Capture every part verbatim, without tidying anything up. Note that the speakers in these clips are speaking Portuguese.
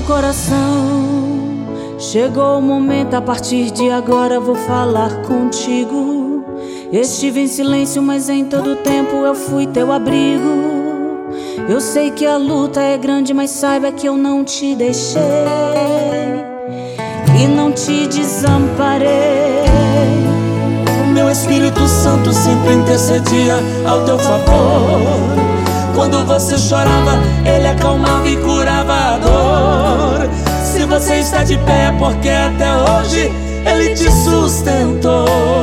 coração, chegou o momento, a partir de agora vou falar contigo. Estive em silêncio, mas em todo tempo eu fui teu abrigo. Eu sei que a luta é grande, mas saiba que eu não te deixei e não te desamparei. O meu Espírito Santo sempre intercedia ao teu favor. Quando você chorava, Ele acalmava e curava a dor. Se você está de pé é porque até hoje Ele te sustentou.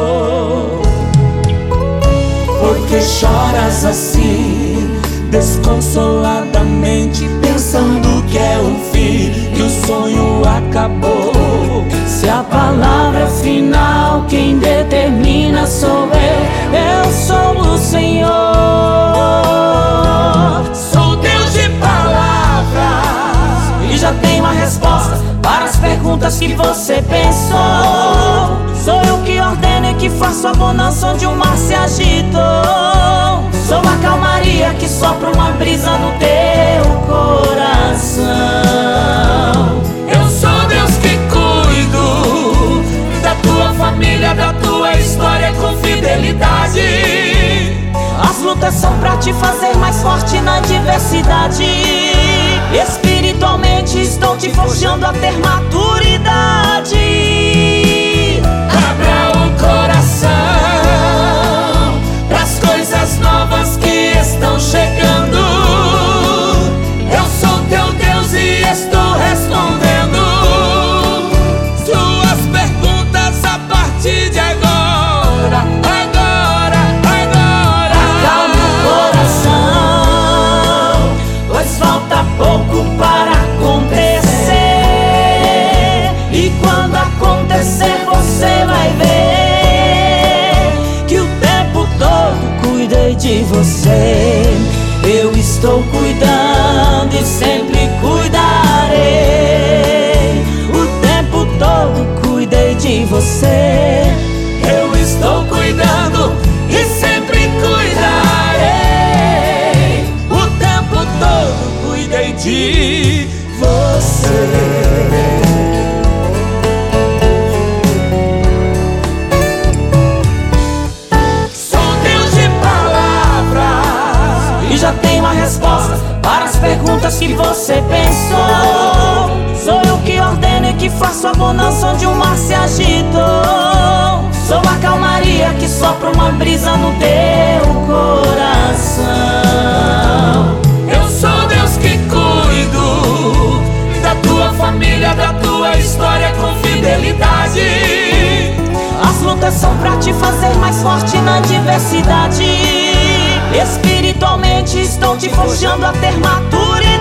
Por que choras assim, desconsoladamente, pensando que é o fim, que o sonho acabou? Se a palavra final quem determina sou eu, eu sou o Senhor. Sou Deus de palavras e já tenho a resposta para as perguntas que você pensou. Sou eu que ordeno e que faço a bonança onde o mar se agitou. Sou a calmaria que sopra uma brisa no teu coração. Eu sou Deus que cuido da tua família, da tua história com fidelidade. As lutas são pra te fazer mais forte na adversidade. Espiritualmente estou te forjando a ter maturidade. Abra o coração pras coisas novas que estão chegando. Eu sou teu Deus e estou respondendo suas perguntas a partir de agora. Agora, agora. Acalma o coração, pois falta pouco para acontecer. E quando acontecer você vai ver que o tempo todo cuidei de você. Eu estou cuidando e sempre cuidarei. O tempo todo cuidei de você. Eu estou cuidando e sempre cuidarei. O tempo todo cuidei de você. Já tenho a resposta para as perguntas que você pensou. Sou eu que ordeno e que faço a bonança onde o mar se agitou. Sou a calmaria que sopra uma brisa no teu coração. Eu sou Deus que cuido da tua família, da tua história com fidelidade. As lutas são pra te fazer mais forte na adversidade. Espiritualmente estou te forjando a ter maturidade.